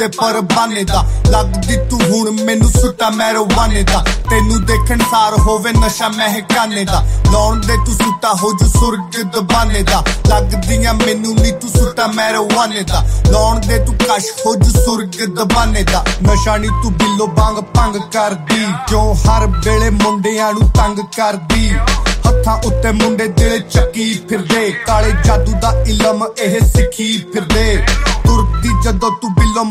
उत्ते परवाने दा लगदी तू हुण मैनू सुट्टा मैरोवाने दा तेनू देखण सार होवे नशा महकाने दा लौण दे तू सुट्टा हो जू सुर्ग दबाने दा लगदियां मैनू नी तू सुट्टा मैरोवाने दा लौण दे तू कश हो जू सुर्ग दबाने दा नशा नी तू बिल्लो बांग भंग करदी क्यों हर वेले मुंडियां नू तंग करदी हत्थां उत्ते मुंडे दिल चक्की फिरदे काले जादू दा इलम एह सिक्खी फिरदे तुरदी जदों तू बिल्लो